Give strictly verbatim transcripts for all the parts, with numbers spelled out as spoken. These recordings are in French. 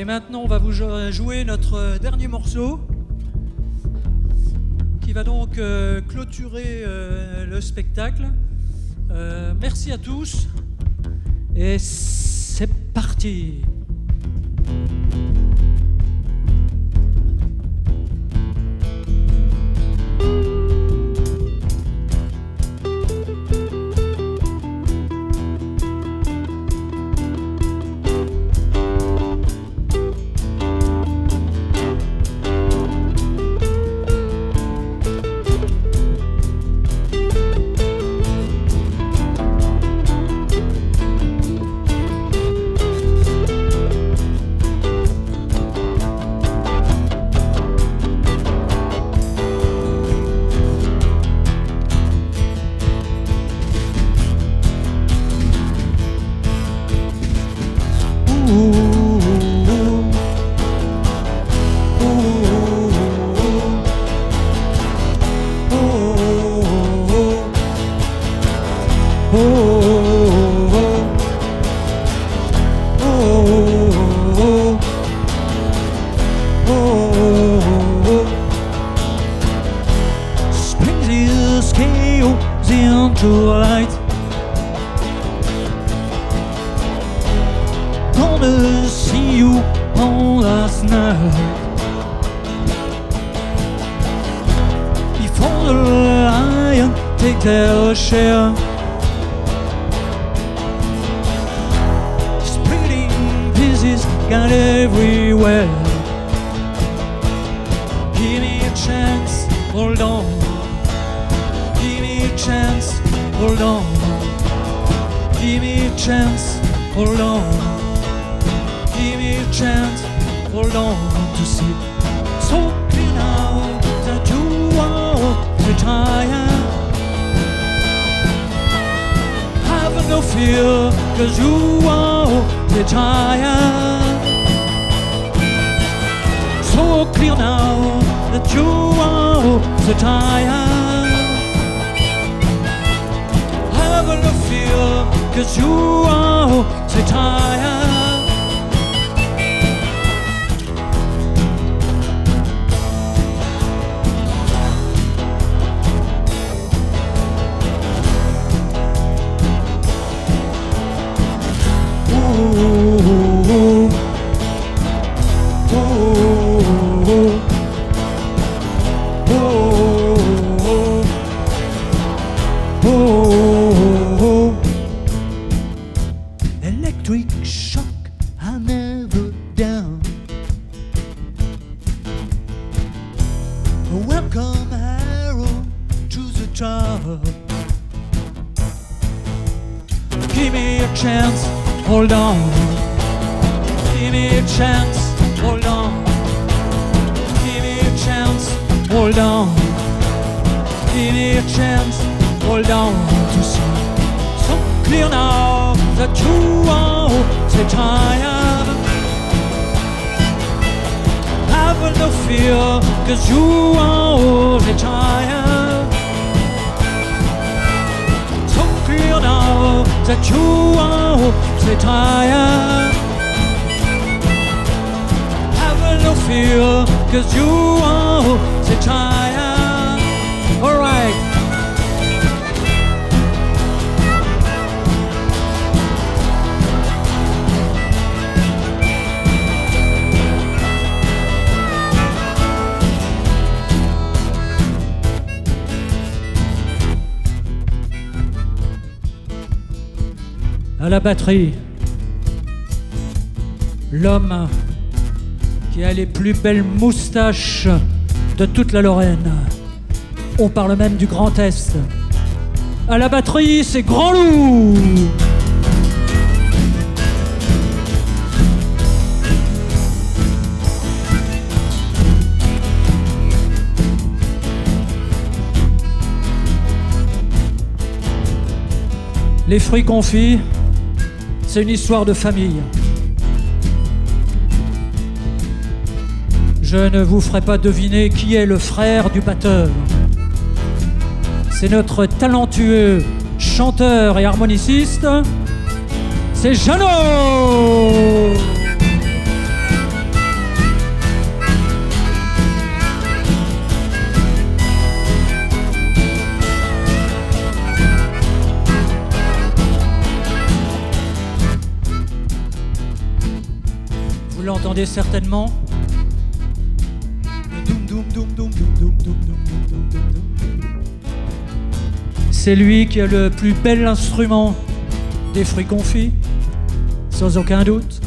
maintenant, on va vous jouer notre dernier morceau qui va donc euh, clôturer euh, le spectacle. Euh, merci à tous et c'est parti. Share spreading pieces got everywhere. Give me a chance, hold on. Give me a chance, hold on. Give me a chance, hold on. Give me a chance, hold on to see. So clear now that you are retired. No fear, cause you won't retire. So clear now that you won't retire. Have no fear, cause you won't retire. Electric shock, I never down. Welcome arrow to the top. Give me a chance, hold on. Give me a chance, hold on. Give me a chance, hold on. Give me a chance, hold on to see. So clear now that you won't retire. Have no fear, cause you won't retire. So clear now that you won't retire. Have no fear, cause you won't retire. All right. À la batterie, l'homme qui a les plus belles moustaches de toute la Lorraine. On parle même du Grand Est. À la batterie, c'est Grand Loup. Les fruits confits, c'est une histoire de famille. Je ne vous ferai pas deviner qui est le frère du batteur. C'est notre talentueux chanteur et harmoniciste, c'est Jeannot. l'entendez certainement. Le doum doum doum doum doum doum doum doum doum doum doum. C'est lui qui a le plus bel instrument des fruits confits, sans aucun doute.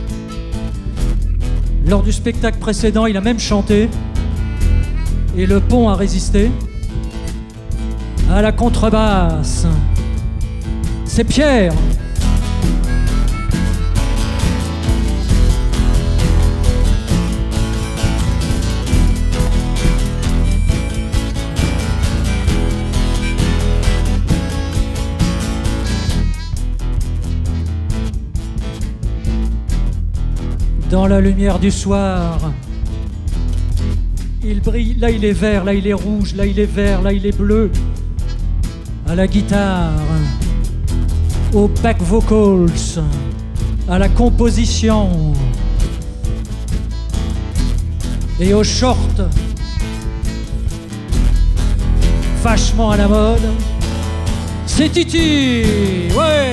Lors du spectacle précédent, il a même chanté et le pont a résisté. À la contrebasse, c'est Pierre. Dans la lumière du soir, il brille, là il est vert, là il est rouge, là il est vert, là il est bleu. À la guitare, aux back vocals, à la composition et aux shorts vachement à la mode, c'est Titi, ouais.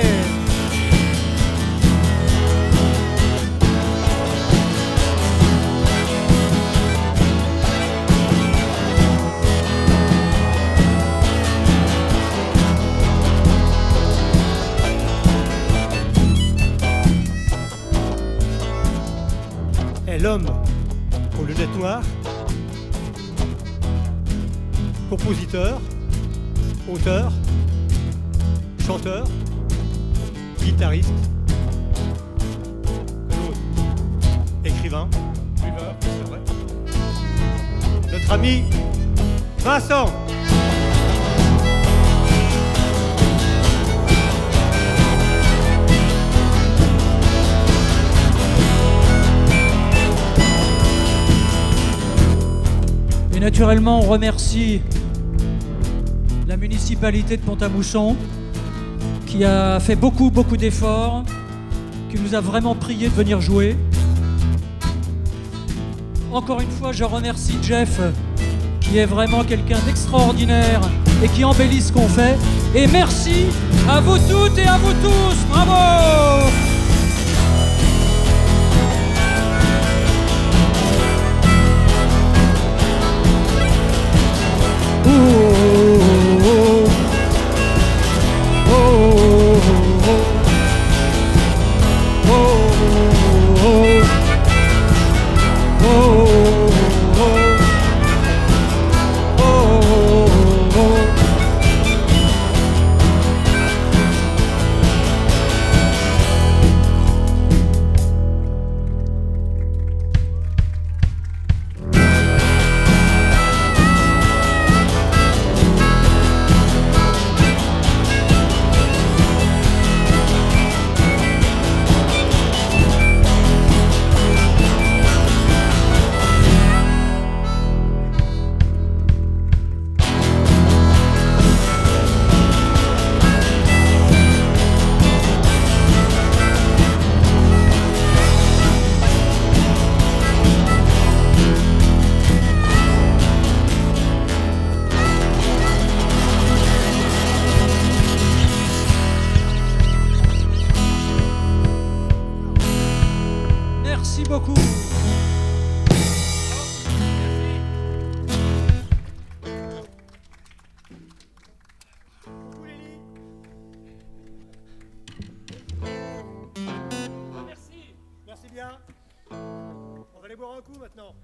L'homme aux lunettes noires, compositeur, auteur, chanteur, guitariste, écrivain, buveur, c'est vrai. Notre ami Vincent. Naturellement, on remercie la municipalité de Pont-à-Mousson qui a fait beaucoup, beaucoup d'efforts, qui nous a vraiment prié de venir jouer. Encore une fois, je remercie Jeff, qui est vraiment quelqu'un d'extraordinaire et qui embellit ce qu'on fait. Et merci à vous toutes et à vous tous. Bravo! Merci beaucoup. Merci. Merci bien. On va aller boire un coup maintenant.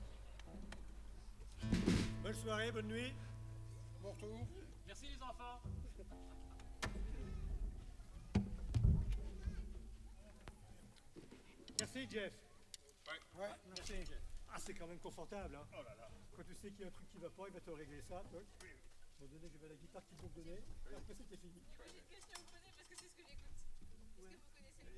Bonne soirée, bonne nuit. Bon retour. Merci les enfants. Merci Jeff. Ouais, ouais, merci. Ah, c'est quand même confortable, hein. Oh là là. Quand tu sais qu'il y a un truc qui va pas, il va te régler ça. Donc, bon, donner que j'avais la guitare qui peut me donner. Et après, c'était fini.